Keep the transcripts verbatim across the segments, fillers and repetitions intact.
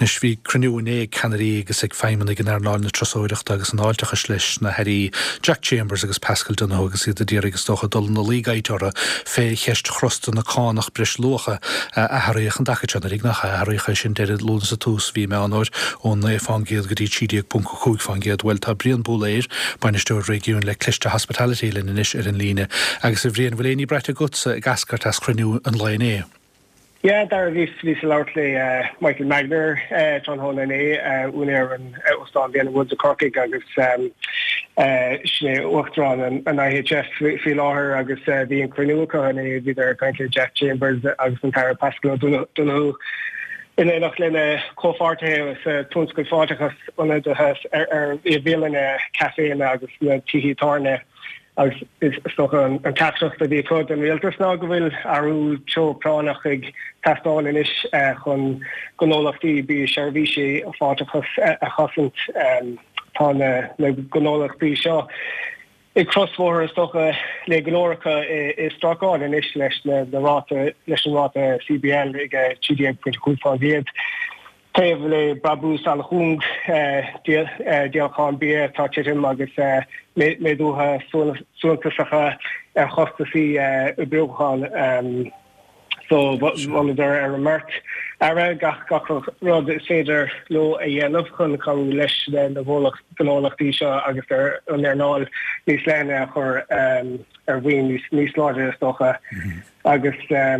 Nis bhí cruniúné Canarí agus ag feimman ag an airnáil na trosóireachta agus an áilteachas leis na heirí Jack Chambers agus Pascal Donoghue agus iad a dír agus dócha dul na lígaidora fé cheist chrosta na cánach bris lucha a haíoch an dacha teanna ag nach a haíocha sin deirid lúna sa tús bhí me anóid ón na fangéad go dtí tíideag punca chuig fangéad bhfuil tá brion búléir bainisteúir régiún le cliste hospitality linn inis ar an líne agus a bhríon bhfuil éoní breit a gutsa gascart as cruniú an léné. Yeah, there is Lisa Lartley, uh, Michael Magner, uh, John Honan, uh, Unair and Ostan the Woods of Corky, agus um, uh, Sinead Uchtran and, and I H F Filaher, agus uh, the Increnuca, and uh, either currently Jack Chambers, agus Tara Pascal Donoghue. In een nog een co-forte was toen school forte was onder de huis er er veel in een café en agus een tihi torne. Agus is toch een een taxos dat die code en realtors nou wil aru show pranach ik tastal en is gewoon genoeg die bij service forte was achasend van de genoeg die show. Ik crossvoer is toch le glorica is strak aan en is les de rate les rate C B L ik G D A punt goed van weet. Tevele Babu Salhung die die kan be touch it in agus me me do ha so so tsacha er khoste fi ubroeg gaan so wat wat er er remark er gach gach rod seder lo a yellow kan kan les de volk genoeg die so agus er ondernaal die slene voor er wien die slaughter is toch agus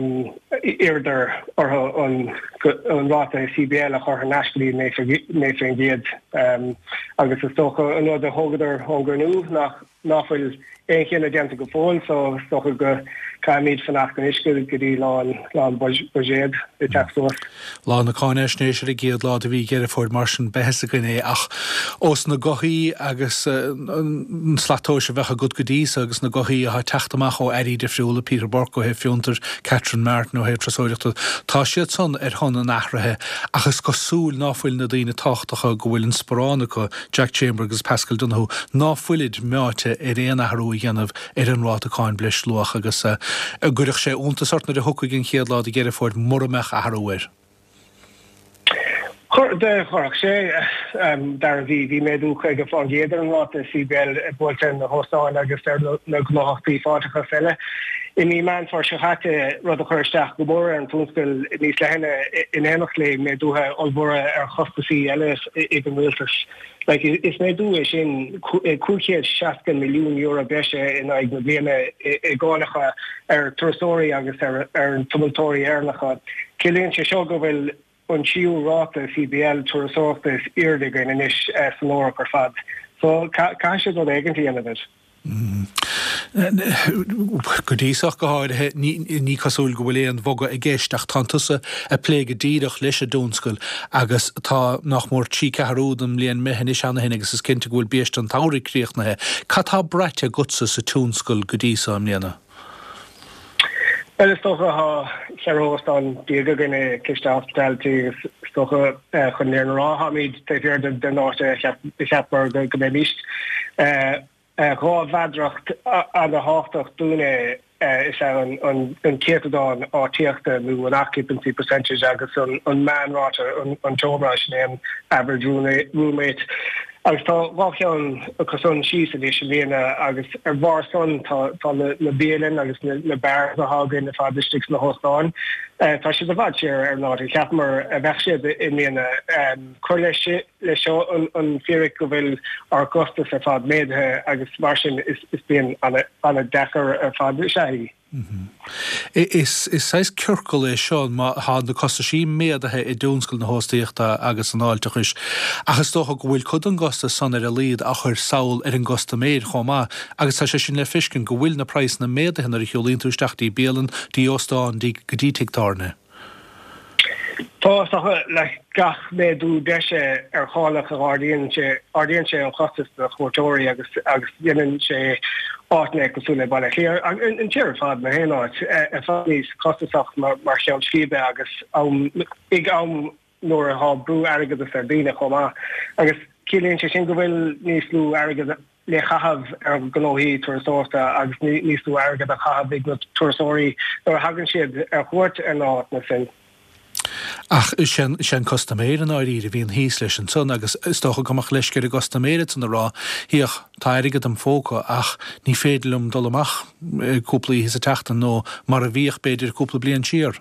eerder or on on rate C B L or nationally meeting geed agus is toch another hoger hoger nu nach nach veel een keer agent gevoel so toch go kan meet vannacht is good gedi lawn lawn budget the tax source lá na cáineisnééis a géad lá a bhí geir fór mar sin beheasa goné ach os na gohíí agus an slatóise bheitcha go godís agus na gohíí a teachtamach ó airí de friúla Peter Borco he fiúntar Catherine Martin ó he trasóireachta tá siad son ar honna nachrathe agus go súil náfuil na daoine táchtacha go bhfuil an sporánnacha Jack Chambers agus Pascal Donoghue náfuilid meáte ar réanaharú dhéanamh ar an ráta cáin bleis luach agus a gurach sé únta sort na de thuca gin chéad lá a geir fór mormach a harúir. De chorach sé dar bhí bhí méadú chuig go fáin géidir an lá C B L builtin na hósáin agus ar na gnáchtaí fátecha felle. I mí man for se hatte rud a chuirteach gobor an túnscoil níos lehenne in énach le méadúthe olbore ar chostaí eile ag an bhiltas. Like is méadú é sin cúchéad seacan milliún euro beise in ag na bliana i gánacha ar trasóirí agus ar an tumultóirí airnacha. Cilíonn sé seo go bhfuil an siú ráta C B L trasóachtas irdig in inis san óra ar fad. So cá sé go éigentí anna bit. Go díosach go háirithe ní cosúil go bhfuil éon bhoga i ggéisteach tantasa a pléige díadach leis a dúnscoil agus tá nach mór tí ceharúdam líon mehannis anna hin agus is cinnte go bhfuil bíist an táiricríochnathe. Cá tá breite gutsa sa túnscoil go díosa am líana? Well, is toch ha cherost aan die gene kistafstelty is toch chun neer ra ha mid te ver de de noort ik heb er de gemist Gá bhadracht an a háach dúne is an an céadán átíochta nó an occupancy percentage agus an manrátar an tomráis an average roommate. Agus tá bhaceann cosún síos a dhéis léana agus ar bhar son tá na béalinn agus na bear a hágan na fádistricts na hóstáin. Tá si a bhaid sé ar ná i ceapmar a bheith siad in léana chuir lei seo an fíric go bhfuil ar gostas ar fád méadthe agus mar sin is bíon anna dechar ar fád séí. Is is seis curcail é seo má há na costa sí méadathe i dúnscoil na hóstaíochta agus an áilteachis agus tócha go bhfuil chud an gosta san ar a líad a chur saoil ar an gosta méid chomá agus tá sé sin le fiscin go bhfuil na preis na méadathe ar cheolíonn túisteachtaí béalann dí ostáin dí go dtí tictárne. Tá le gach méadú deise ar chálaach a ardíonn sé ardíonn sé an chostas na chmórtóirí agus agus dhéanann sé áitne cosúla bailile chéar an tíir fad na héáid a fad níos costasach mar sean scíbe agus ag am nóair a há brú agad a sardína chomá agus cilíonn sé sin go bhfuil níos lú agad le chahabh ar glóí tuairsáta agus níos lú agad a chahabh ag na tuairsóirí ar hagann siad ar chuirt ar náit na sin. Ach sin costaméir an áíre bhíon híos leis an son agus istócha gomach leis gur a costaméire an rá híoch táirigad an fóca ach ní féidirlumm dul amach cúplaí hís a teachtain nó mar a bhíoch beidir cúpla blian siar.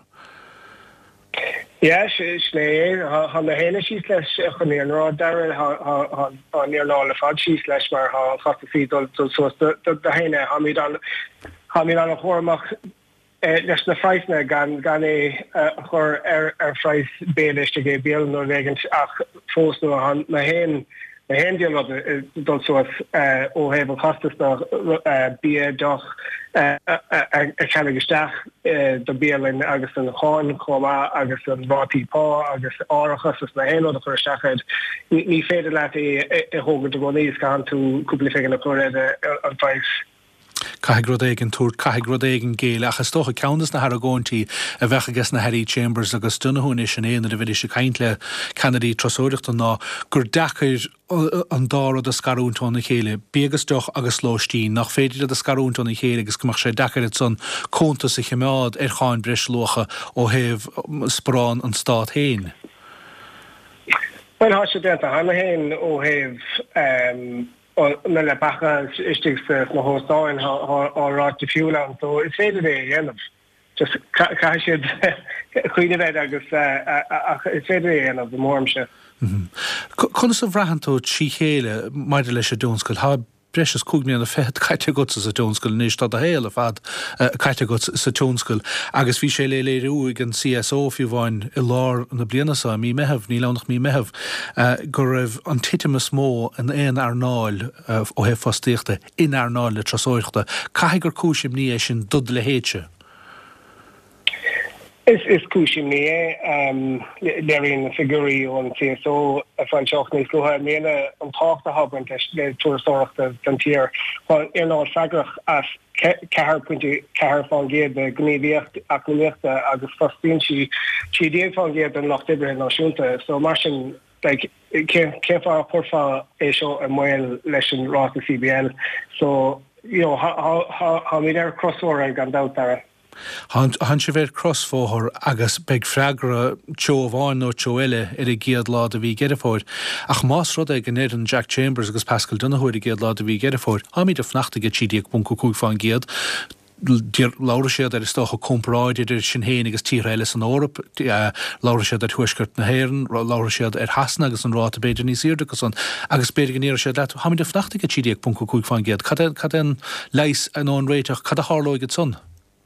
Ja sné ha na héle síos leis chun an rá dar an níorná le fad síos leis mar ha chaí dul so da héine ha mí an ha mí an a chóach leis na freisne gan gan é chur ar ar freis béleiste gé béal nó vegant ach fós nó han na hen na hen deal dul soas ó hebel chastas bí doch a chegesteach do béalin agus an cháin chomá agus an bátipá agus áchas na hen a chusteachid ní féidir le é hógad do goníos gan tú cúpla fé na choréide an freis. Caigrodéigen túr caigrodéigen géile achas tócha ceannas na Haragóntí a bhechagus na Harry Chambers agus dunaún is an éana a bheidir se caiintle Kennedy trosúireachta ná gur dechair an dárad a scarúntóna chéile, bégus doch agus lóistín nach féidir a scarúntóna chéile agus gomach sé dechair son cónta sa chimeád ar cháin breis locha ó heh sprán an stát héin. Well há sé déanta hanna héin ó heh na le bacha istigste na hóstáin árá de fiúlan, so is féidir é dhéanamh. Just cai siad chuineid agus is féidir é dhéanamh de mórmse. Conas a bhreathantó trí chéile maidir leis a dúnscail, ha breis cúgmíon a fed caiite gots sa dúnscail níos tá a héal a fad caiite gots sa dúnscail, agus bhí sé le léirú ag an C S O fiú bháin i lár na blianasa mí meheh, ní lánach mí meheh, gur raibh an titimas mó an éon arnáil ó heh fostíochta in arnáil le trasóireachta, cai gur cúisim ní é sin dud le héite. Is is cúisim ní é léiríonn na figurí ón C S O a fan seach níos luha ména an táchta haban le tuairteachta den tír chuil ar ná freagrach as cehar puinte cehar fan géad na gníomhíocht aclaíochta agus fastíonn si si déag fan géad an Loch Dibre náisiúnta, so mar sin céfá portfá é seo a mhail leis an rás na C B L, so ha mí ar crossóir gan dátar. Han se bhéir crossfóthir agus beag freigra teomháin nó teile ar i géad lá a bhí geirifóir. Ach más rud ag an éan Jack Chambers agus Pascal Dunahuir i géad lá a bhí geirifóir. Ha míad a fnachta go tíideag bunca cúig fáin géad. Dír lára séad ar is tócha compráid idir sin héin agus tíréile an órap, lára séad ar thuisgurt na héireann, lára séad ar hasna agus an ráta beidir níos íirdeachas an agus beidir gníir séad le ha míad a fnachta go tíideag bunca cúig fáin géad. Cad an leis an ón réiteach cad a hálóigad son?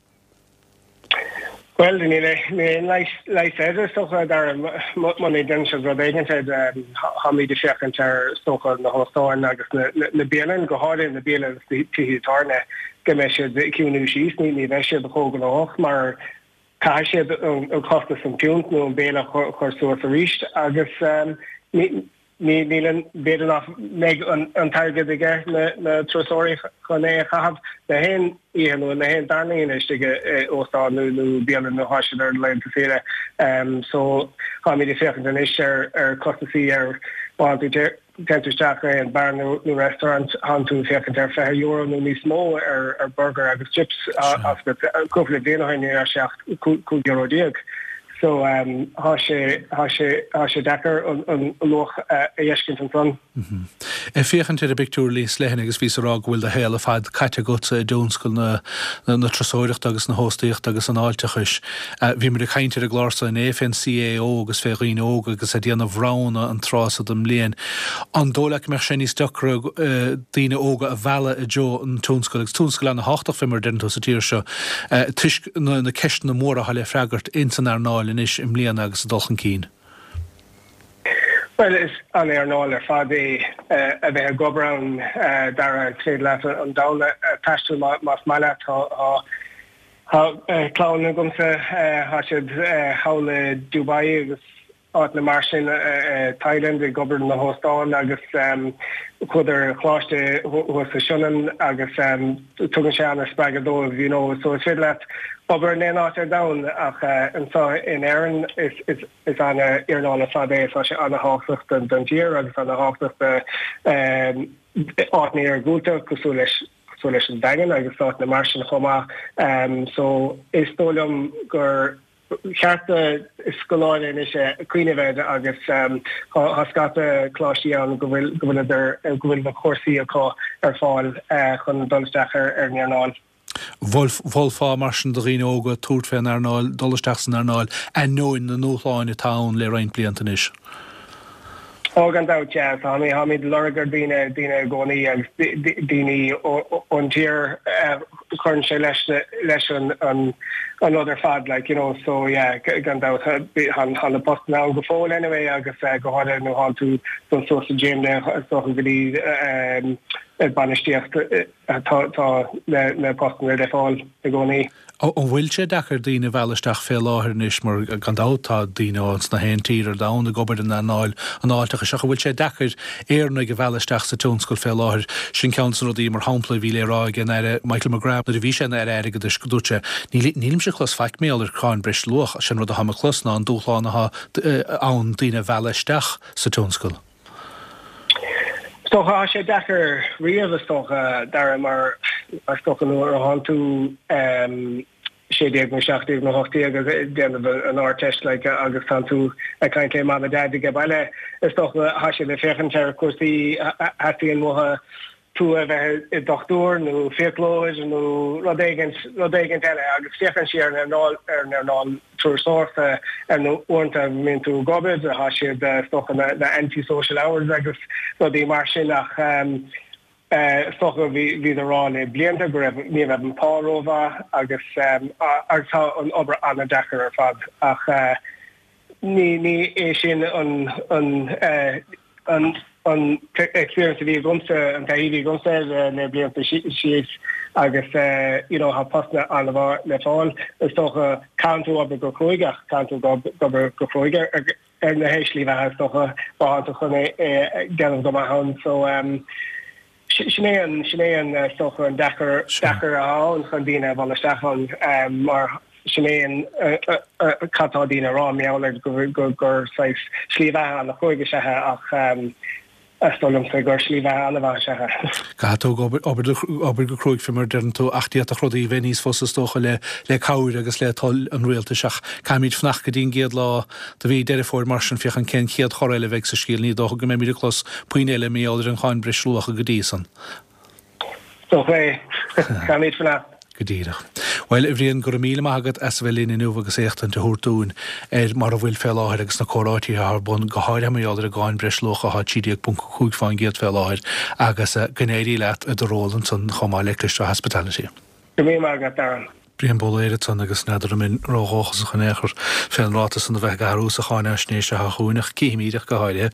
Well, ni ni leis leis er stocha dar money den se gradegen ha mi de fechen ter stocha na hostáin agus na belen go hard in na belen titarne gemes de kiú síís ni ni ve de hogen och, mar ka sé an costa san punt no bele chosú a richt agus ni nilen beden af me an target ige na trosori chun é chahab na hen ihan na hen darling istige óstá nu nu bían na ha er le fére so ha mi de fechen den is er er costaí er tenteach en bar nu restaurant han tú fechen er fe euro nu ní smó er er burger agus chips as kole déhain er secht ku eurodíag. So um ha sé ha sé ha sé dekker an loch éiscin an son. E féchan a bicú lís lehan agus ví ará bhfuil a héile fad caiite go a dúnscail na na trasóireacht agus na hóstaíocht agus an áilteachis. Bhí mar a chainte a glása in F N C A O agus féghín óg agus a déanana bhrána an trásad am léan. An dólaach mar sin ní stochra daoine óga a bhela a jo an túnscail agus túnscail an háach fimar den sa tíir seo. Tuis na ceist na móra hall freagart intan ar náil in is im léana agus a dulchan cín. Well, is an ar náil ar fad é a bheith gobran dar tréad le an dála taú más meile chlán gomsa ha siad hála Dubai agus áit na mar sin Thailand i gobern na hóstáin agus chuidir chláiste sa siúnan agus tugann sé an spagadó you know, so is féad leat ober né ná ar dain ach antá in airan is is is an iarnála fadé tá sé anna hácht an dontíir agus anna hácht áitní ar gúta cosú leis so leis an dagan agus tá na mar sin chomá so is tólam gur cheartta scoláin is cuiinehhead agus hascata chlásí an go bhfuil go bhfuil na chósaí aá ar fáil chun dolisteach ar nearnáil. Vol fá marsin do riine óga túirt féin ar náil, dolisteach san ar náil, a nóin na nóchláin i tán le rain bliantan is. Og an dat ja ha mi ha mi lorger dine dine goni agus dine ontier chun sé leis an an other fad like you know so yeah gan dat han han the post now before anyway agus go ha no han to some sort of gym there so gedi um banistecht tá le post le fall de goni. An bhfuil sé dechar daoine bheileisteach fé láthir níos mar gandátá daoine áns na hen tír ar dán na gobar in náil an áilteach seach bhfuil sé dechar éarna go bheileisteach sa túnscoil fé láthir sin ceansan í mar hapla bhí le rá gan ar Michael McGrath na bhí sé ar aige de scoúte nílim sé chus feic méall ar cáin breis luach sin rud a ha chlusná an dúchláánatha ann daoine bheileisteach sa túnscoil. Sto ha sé dechar riamh stocha dar mar stocha nó a han tú sé déag na seachtaí na hochtaí agus déanamh an áirteist le agus tan tú a caiint lé má dad go bailile is stocha ha sé le féchan tear cuasaí hatíon mtha tú a bheith i dochtúr nó fiolóid nó rodéigen eile agus féchan siar ar náil ar náil trúsáirta ar nó uanta minn tú gobid a ha siad stocha na anti-social hours agus rodí mar sin nach stocha hí ará le blianta go raibh ní bheith an páróha agus artá an obair anna dechar ar fad ach ní ní é sin an an an experience vi gomse an taí gomse le blianta siad agus you know ha pasna an le fáil is stocha canú ab go chróigach canú go go chróige ar na héislí bheit stocha bá chun gan go han so um sinné an sinné an stocha an dechar dechar a an chundíine bhil stefan mar sinné an catádíine rá meáir go gur seis slíbhe an na chróige sethe ach Stolum sé gur slí bheith anha sethe. Cató obair go cruúig fi mar dean tú achtííad a chrudaí bhéníos fós tócha le le cáir agus le toll an réalta seach caiimiid fnach go dtíon géad lá do bhí deir fór mar sin fiochan cén chiad choréile bheith sa scíal ní dócha go mé míidir chlós puoinéile méáidir an cháin breisluach a go dísan. Tó é caiimiid fnach. Godíireach. Weil i bhríon gur míle agad as bhfuil in nuh agus écht an tuúrtún ar mar a bhfuil fé láthir agus na chorátíí ar bun go háir méáidir a gáin breis locha há tíideag punt chuig fáin géad fé láthir agus gnéirí leat a dorólan san chomáil leicliste hospitality. Go mé agad daran. Brian Bóléire tan agus neidir min ráchas a chunéchar féinrátas an bheith garú a cháine snééis a chuúnach cíimiideach go háide